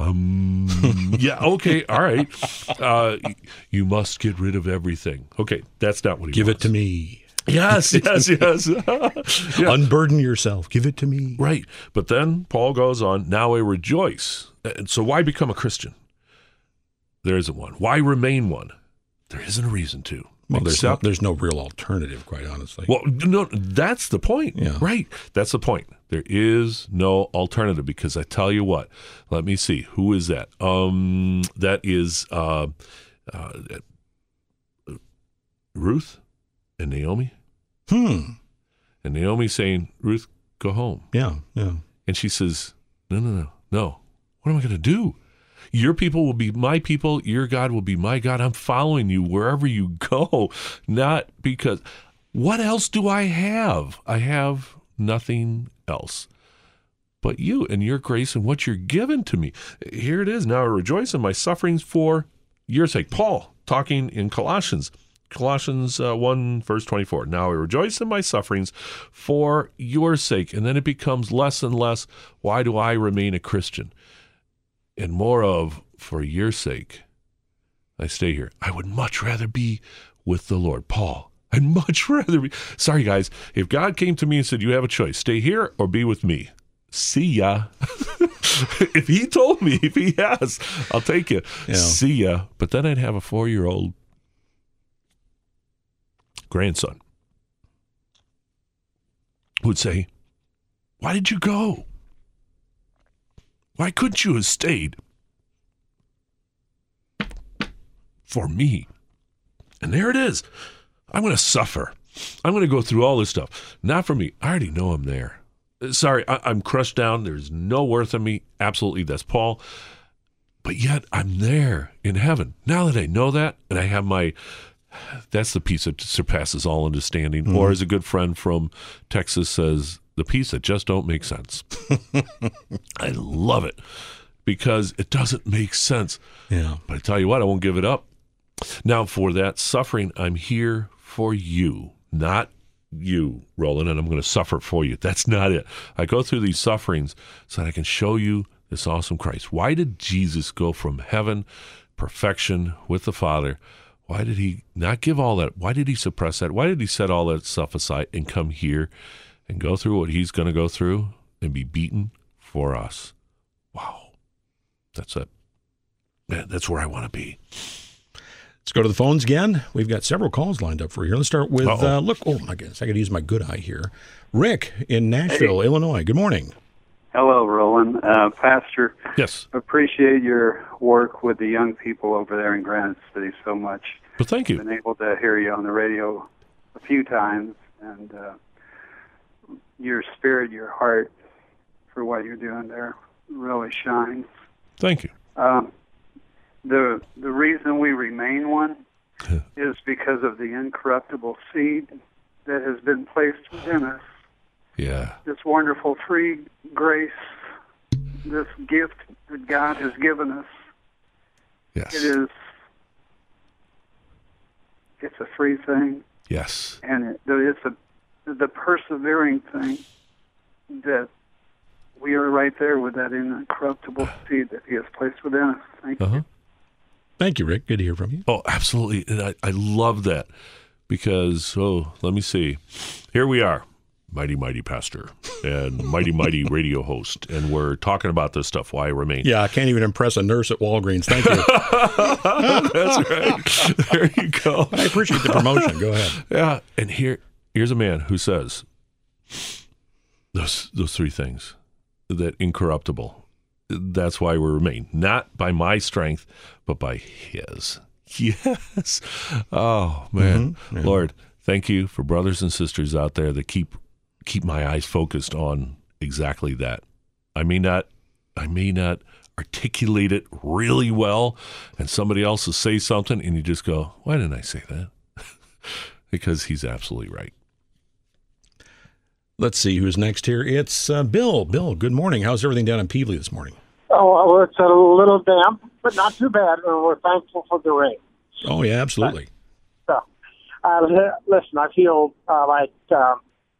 Um, yeah, okay, all right. Uh, you must get rid of everything. Okay, that's not what he Give wants. it to me. Yes, yes, yes. Yeah. Unburden yourself. Give it to me. Right. But then Paul goes on, now I rejoice. And so why become a Christian? There isn't one. Why remain one? There isn't a reason to. Well, there's no, Except, there's no real alternative, quite honestly. well, no, that's the point. Yeah. Right. That's the point. There is no alternative because I tell you what, let me see. Who is that? Um, that is uh, uh, Ruth and Naomi. Hmm. And Naomi saying, Ruth, go home. Yeah, yeah. And she says, no, no, no, no. What am I going to do? Your people will be my people. Your God will be my God. I'm following you wherever you go. Not because, what else do I have? I have nothing else but you and your grace and what you're given to me. Here it is. Now I rejoice in my sufferings for your sake. Paul talking in Colossians. Colossians uh, one, verse twenty-four. Now I rejoice in my sufferings for your sake. And then it becomes less and less, why do I remain a Christian? And more of, for your sake, I stay here. I would much rather be with the Lord. Paul, I'd much rather be. Sorry, guys. If God came to me and said, you have a choice, stay here or be with me. See ya. If he told me, if he has, I'll take you. Yeah. See ya. But then I'd have a four-year-old grandson who would say, why did you go? Why couldn't you have stayed for me? And there it is. I'm going to suffer. I'm going to go through all this stuff. Not for me. I already know I'm there. Sorry, I, I'm crushed down. There's no worth in me. Absolutely, that's Paul. But yet I'm there in heaven. Now that I know that, and I have my, that's the peace that surpasses all understanding. Mm-hmm. Or as a good friend from Texas says, the peace that just don't make sense. I love it because it doesn't make sense. Yeah. But I tell you what, I won't give it up. Now, for that suffering, I'm here for you, not you, Roland, and I'm going to suffer for you. That's not it. I go through these sufferings so that I can show you this awesome Christ. Why did Jesus go from heaven, perfection with the Father? Why did he not give all that? Why did he suppress that? Why did he set all that stuff aside and come here and go through what he's going to go through and be beaten for us? Wow. That's it. Man, that's where I want to be. Let's go to the phones again. We've got several calls lined up for you. Let's start with, Uh-oh. uh, look, oh my goodness, I got to use my good eye here. Rick in Nashville, hey. Illinois. Good morning. Hello, Roland. Uh, Pastor, yes. Appreciate your work with the young people over there in Granite City so much. Well, thank you. I've been able to hear you on the radio a few times, and uh, your spirit, your heart for what you're doing there really shines. Thank you. Um, the the reason we remain one is because of the incorruptible seed that has been placed within us. Yeah. This wonderful free grace, this gift that God has given us. Yes. It is, it's a free thing. Yes. And it, it's a, the persevering thing that we are right there with that incorruptible seed that He has placed within us. Thank uh-huh. you. Thank you, Rick. Good to hear from you. Oh, absolutely. And I, I love that because, oh, let me see. Here we are. Mighty, mighty pastor and mighty, mighty radio host. And we're talking about this stuff, why I remain. Yeah, I can't even impress a nurse at Walgreens. Thank you. That's right. There you go. I appreciate the promotion. Go ahead. Yeah. And here, here's a man who says those those three things, that incorruptible. That's why we remain. Not by my strength, but by His. Yes. Oh, man. Mm-hmm. Yeah. Lord, thank you for brothers and sisters out there that keep keep my eyes focused on exactly that. I may not, I may not articulate it really well, and somebody else will say something, and you just go, why didn't I say that? Because he's absolutely right. Let's see who's next here. It's uh, Bill. Bill, good morning. How's everything down in Peevely this morning? Oh, well, it's a little damp, but not too bad. We're thankful for the rain. Oh, yeah, absolutely. So, uh, listen, I feel uh, like um,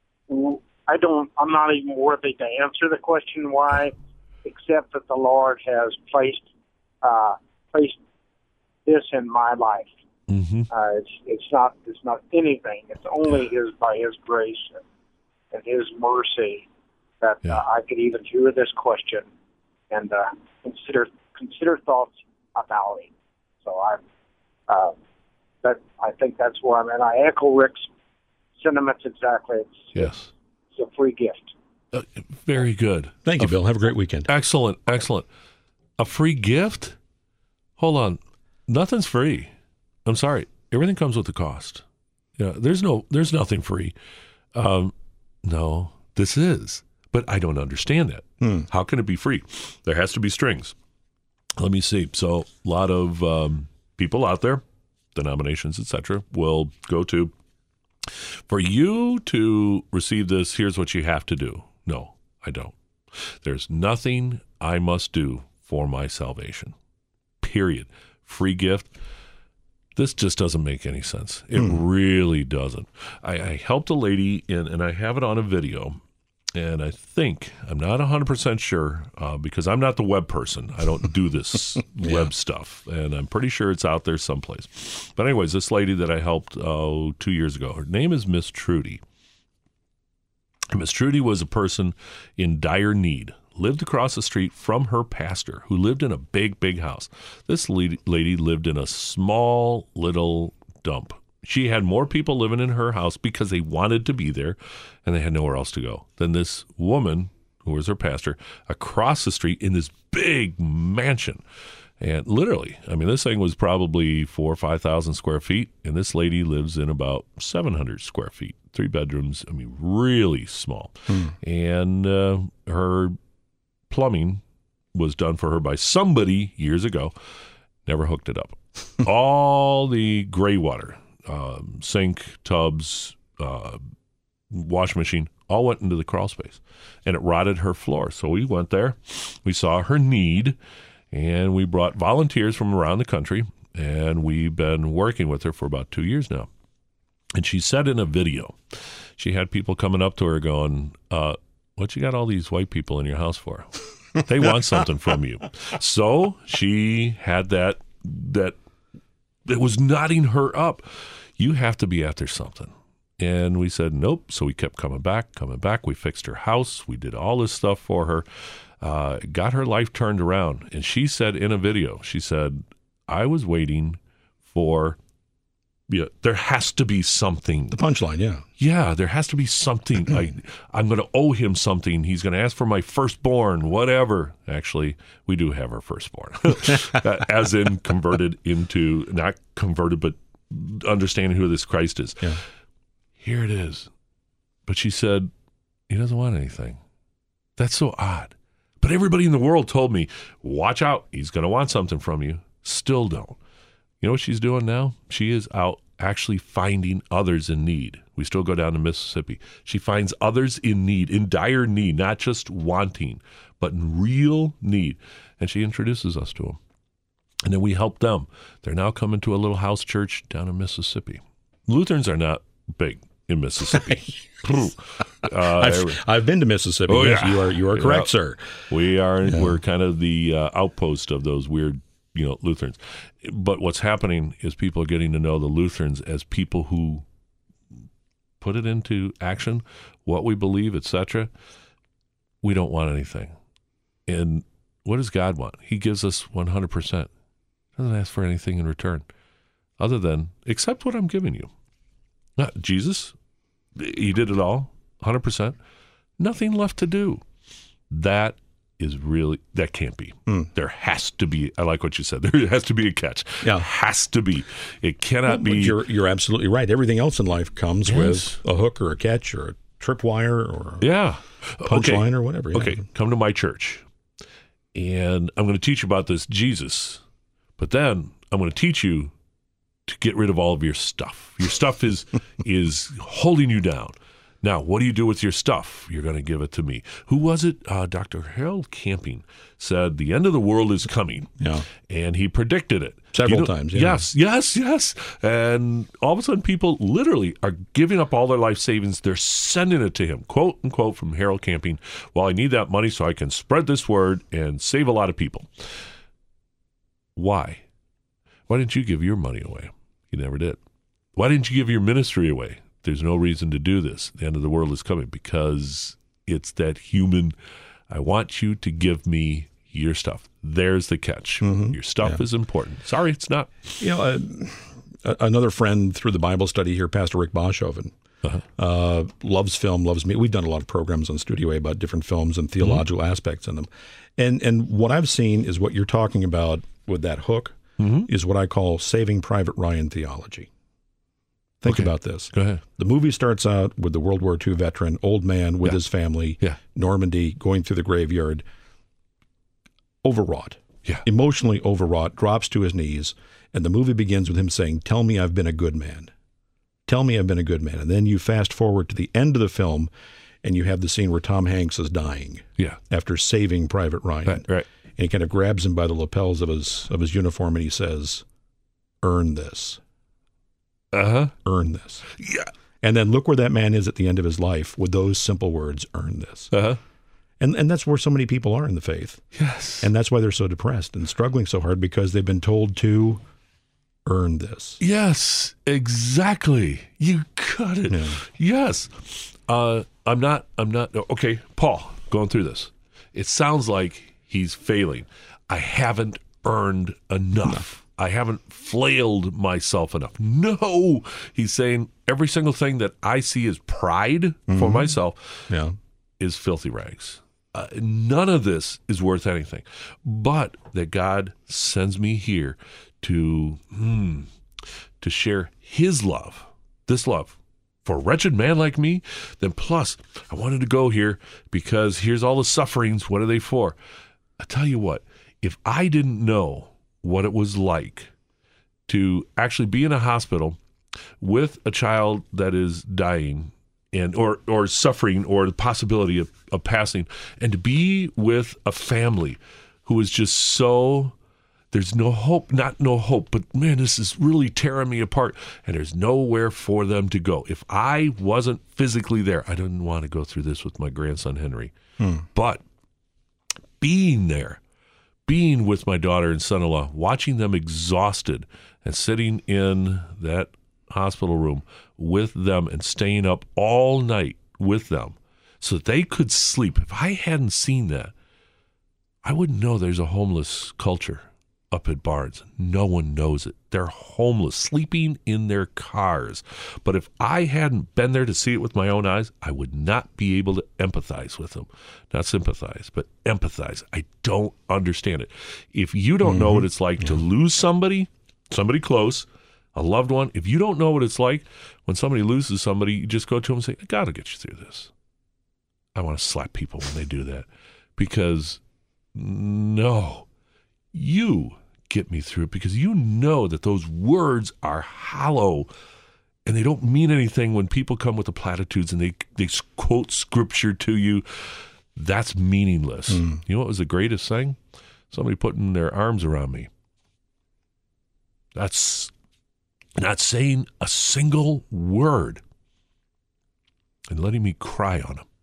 I don't, I'm not even worthy to answer the question why, except that the Lord has placed uh, placed this in my life. Mm-hmm. Uh, it's it's not it's not anything. It's only His by His grace and, and His mercy that yeah. uh, I could even hear this question and uh, consider consider thoughts about it. So I, uh, that I think that's where I'm at. I echo Rick's sentiments exactly. It's, yes, it's a free gift. Uh, very good. Thank you, a, Bill. Have a great weekend. Excellent, excellent. A free gift? Hold on, nothing's free. I'm sorry. Everything comes with a cost. Yeah, there's no, there's nothing free. Um, no, this is. But I don't understand that. Hmm. How can it be free? There has to be strings. Let me see. So a lot of um, people out there, denominations, et cetera, will go to, for you to receive this, here's what you have to do. No, I don't. There's nothing I must do for my salvation. Period. Free gift. This just doesn't make any sense. It hmm. really doesn't. I, I helped a lady in, and I have it on a video. And I think, I'm not one hundred percent sure, uh, because I'm not the web person. I don't do this yeah. web stuff. And I'm pretty sure it's out there someplace. But anyways, this lady that I helped uh, two years ago, her name is Miss Trudy. And Miss Trudy was a person in dire need, lived across the street from her pastor, who lived in a big, big house. This lady lived in a small little dump. She had more people living in her house because they wanted to be there and they had nowhere else to go than this woman, who was her pastor, across the street in this big mansion. And literally, I mean, this thing was probably four or five thousand square feet, and this lady lives in about seven hundred square feet, three bedrooms. I mean, really small. Hmm. And uh, her plumbing was done for her by somebody years ago. Never hooked it up. All the gray water. Um, sink, tubs, uh, wash machine, all went into the crawl space, and it rotted her floor. So we went there, we saw her need, and we brought volunteers from around the country, and we've been working with her for about two years now. And she said in a video, she had people coming up to her going, uh, what you got all these white people in your house for? They want something from you. So she had that, that, it was knotting her up. You have to be after something. And we said, nope. So we kept coming back, coming back. We fixed her house. We did all this stuff for her, uh, got her life turned around. And she said in a video, she said, I was waiting for, yeah, there has to be something. The punchline, yeah. Yeah, there has to be something. I, I'm going to owe him something. He's going to ask for my firstborn, whatever. Actually, we do have our firstborn, as in converted into, not converted, but understanding who this Christ is. Yeah. Here it is. But she said, he doesn't want anything. That's so odd. But everybody in the world told me, watch out. He's going to want something from you. Still don't. You know what she's doing now? She is out actually finding others in need. We still go down to Mississippi. She finds others in need, in dire need, not just wanting, but in real need. And she introduces us to them. And then we help them. They're now coming to a little house church down in Mississippi. Lutherans are not big in Mississippi. uh, I've, I've been to Mississippi. Oh, yes, yeah. you are you are correct, Yeah. sir. We are Yeah. we're kind of the uh, outpost of those weird, you know, Lutherans. But what's happening is people are getting to know the Lutherans as people who put it into action, what we believe, et cetera. We don't want anything. And what does God want? He gives us one hundred percent. He doesn't ask for anything in return other than accept what I'm giving you. Not Jesus, he did it all, one hundred percent. Nothing left to do. That is really, that can't be. Mm. There has to be, I like what you said, there has to be a catch. Yeah. Has to be. It cannot Well, be. You're, you're absolutely right. Everything else in life comes Yes. with a hook or a catch or a tripwire or a Yeah. punchline Okay. or whatever. Yeah. Okay, come to my church. And I'm going to teach you about this Jesus. But then I'm going to teach you to get rid of all of your stuff. Your stuff is is holding you down. Now, what do you do with your stuff? You're going to give it to me. Who was it? Uh, Doctor Harold Camping said the end of the world is coming. Yeah. And he predicted it. Several You know- times, yeah. Yes, yes, yes. And all of a sudden, people literally are giving up all their life savings. They're sending it to him. Quote, unquote, from Harold Camping. Well, I need that money so I can spread this word and save a lot of people. Why? Why didn't you give your money away? You never did. Why didn't you give your ministry away? There's no reason to do this. The end of the world is coming because it's that human, I want you to give me your stuff. There's the catch. Mhm. Your stuff Yeah. is important. Sorry, it's not. You know, uh, a- another friend through the Bible study here, Pastor Rick Boschoven, Uh-huh. uh, loves film, loves me. We've done a lot of programs on Studio A about different films and theological Mm-hmm. aspects in them. And and what I've seen is what you're talking about with that hook Mm-hmm. is what I call Saving Private Ryan theology. Think Okay. about this. Go ahead. The movie starts out with the World War Two veteran, old man with Yeah. his family, Yeah. Normandy, going through the graveyard, overwrought, Yeah. emotionally overwrought, drops to his knees, and the movie begins with him saying, "Tell me I've been a good man. Tell me I've been a good man." And then you fast forward to the end of the film, and you have the scene where Tom Hanks is dying Yeah. after saving Private Ryan. Right. Right. And he kind of grabs him by the lapels of his of his uniform, and he says, "Earn this. Uh huh. Earn this." Yeah. And then look where that man is at the end of his life with those simple words, "Earn this." Uh huh. And and that's where so many people are in the faith. Yes. And that's why they're so depressed and struggling so hard, because they've been told to earn this. Yes, exactly. You got it. Yeah. Yes. Uh, I'm not, I'm not, okay, Paul, going through this. It sounds like he's failing. I haven't earned enough. I haven't flailed myself enough. No, he's saying every single thing that I see as pride for myself Yeah. is filthy rags. Uh, none of this is worth anything, but that God sends me here to hmm, to share His love, this love for a wretched man like me. Then plus, I wanted to go here because here's all the sufferings. What are they for? I tell you what, if I didn't know what it was like to actually be in a hospital with a child that is dying and or or suffering or the possibility of, of passing, and to be with a family who is just so, there's no hope, not no hope, but man, this is really tearing me apart, and there's nowhere for them to go. If I wasn't physically there, I didn't want to go through this with my grandson Henry. Hmm. But being there, being with my daughter and son-in-law, watching them exhausted and sitting in that hospital room with them and staying up all night with them so that they could sleep. If I hadn't seen that, I wouldn't know there's a homeless culture up at Barnes. No one knows it. They're homeless, sleeping in their cars. But if I hadn't been there to see it with my own eyes, I would not be able to empathize with them. Not sympathize, but empathize. I don't understand it. If you don't mm-hmm. know what it's like yeah. to lose somebody, somebody close, a loved one, if you don't know what it's like when somebody loses somebody, you just go to them and say, I got to get you through this. I want to slap people when they do that because no, you get me through it because you know that those words are hollow and they don't mean anything when people come with the platitudes and they, they quote scripture to you. That's meaningless. Mm. You know what was the greatest thing? Somebody putting their arms around me. That's not saying a single word and letting me cry on them.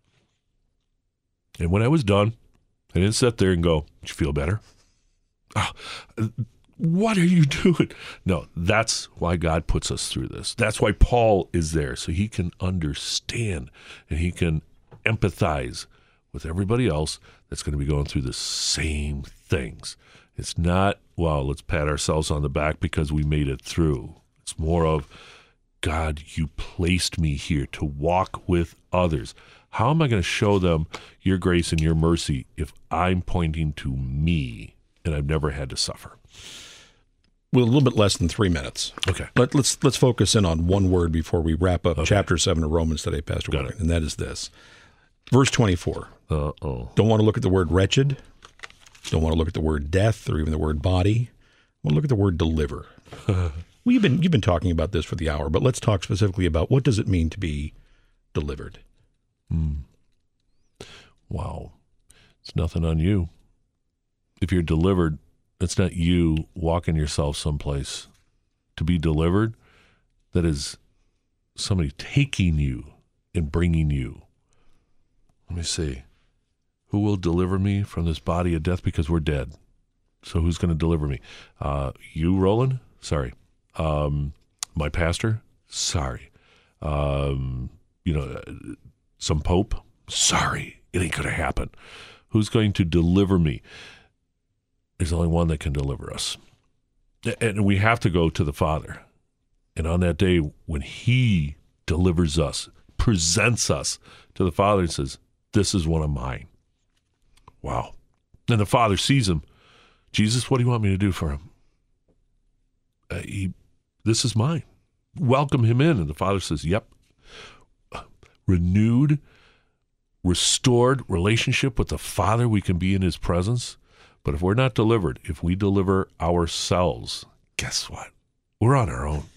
And when I was done, I didn't sit there and go, did you feel better? Oh, what are you doing? No, that's why God puts us through this. That's why Paul is there, so he can understand and he can empathize with everybody else that's going to be going through the same things. It's not, well, let's pat ourselves on the back because we made it through. It's more of, God, you placed me here to walk with others. How am I going to show them your grace and your mercy if I'm pointing to me and I've never had to suffer? Well, a little bit less than three minutes. Okay. Let, let's let's focus in on one word before we wrap up okay. chapter seven of Romans today, Pastor Wilkin, and that is this. Verse twenty-four. Uh-oh. Don't want to look at the word wretched. Don't want to look at the word death or even the word body. I want to look at the word deliver. well, you've been, you've been talking about this for the hour, but let's talk specifically about what does it mean to be delivered? Hmm. Wow. It's nothing on you. If you're delivered, it's not you walking yourself someplace. To be delivered, that is somebody taking you and bringing you. Let me see. Who will deliver me from this body of death? Because we're dead. So who's going to deliver me? Uh, you, Roland? Sorry. Um, my pastor? Sorry. Um, you know, some pope? Sorry. It ain't going to happen. Who's going to deliver me? There's only one that can deliver us. And we have to go to the Father. And on that day, when he delivers us, presents us to the Father and says, this is one of mine. Wow. And the Father sees him. Jesus, what do you want me to do for him? Uh, he, this is mine. Welcome him in. And the Father says, yep. Renewed, restored relationship with the Father, we can be in his presence. But if we're not delivered, if we deliver ourselves, guess what? We're on our own.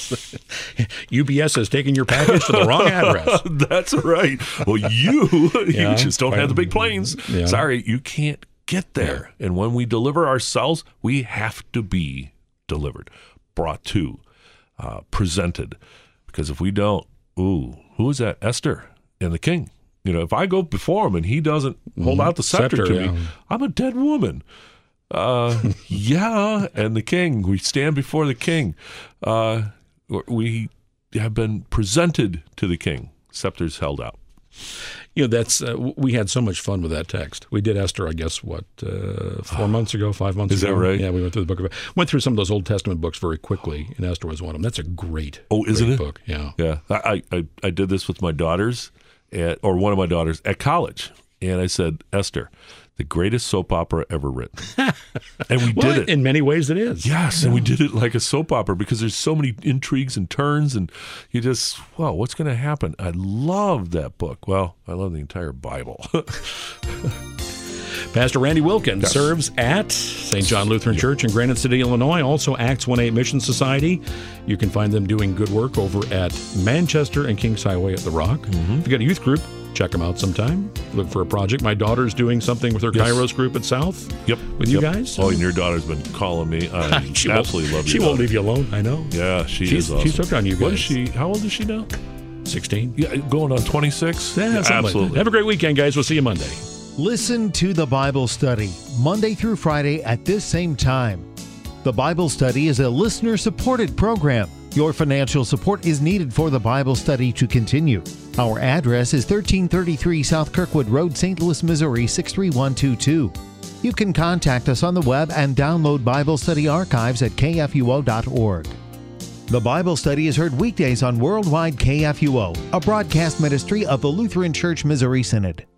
U P S has taken your package to the wrong address. That's right. Well, you, yeah, you just don't have the big planes. Yeah. Sorry, you can't get there. Yeah. And when we deliver ourselves, we have to be delivered, brought to, uh, presented. Because if we don't, ooh, who is that? Esther and the king. You know, if I go before him and he doesn't hold out the scepter, scepter to yeah. me, I'm a dead woman. Uh, yeah, and the king, we stand before the king. Uh, we have been presented to the king. Scepter's held out. You know, that's uh, we had so much fun with that text. We did Esther, I guess, what, uh, four months ago, five months is ago? Is that right? Yeah, we went through the book of went through some of those Old Testament books very quickly, and Esther was one of them. That's a great, oh, isn't great it? book. Yeah, yeah. I, I I did this with my daughters, at, or one of my daughters at college, and I said, Esther, the greatest soap opera ever written. And we well, did it. In many ways it is. Yes, yeah. And we did it like a soap opera because there's so many intrigues and turns, and you just, wow, what's going to happen? I love that book. Well, I love the entire Bible. Pastor Randy Wilkins yes. serves at Saint John Lutheran yeah. Church in Granite City, Illinois, also Acts one eight Mission Society. You can find them doing good work over at Manchester and Kings Highway at The Rock. Mm-hmm. If you've got a youth group, check them out sometime. Look for a project. My daughter's doing something with her yes. Kairos group at South. Yep. With yep. you guys. Oh, and your daughter's been calling me. I absolutely love you. She daughter. won't leave you alone. I know. Yeah, she she's, is awesome. She's hooked on you guys. What is she? How old is she now? sixteen. Yeah, going on twenty-six. Yeah, yeah absolutely. Like Have a great weekend, guys. We'll see you Monday. Listen to the Bible Study, Monday through Friday at this same time. The Bible Study is a listener-supported program. Your financial support is needed for the Bible study to continue. Our address is thirteen thirty-three South Kirkwood Road, Saint Louis, Missouri six three one two two. You can contact us on the web and download Bible study archives at k f u o dot org. The Bible study is heard weekdays on Worldwide K F U O, a broadcast ministry of the Lutheran Church Missouri Synod.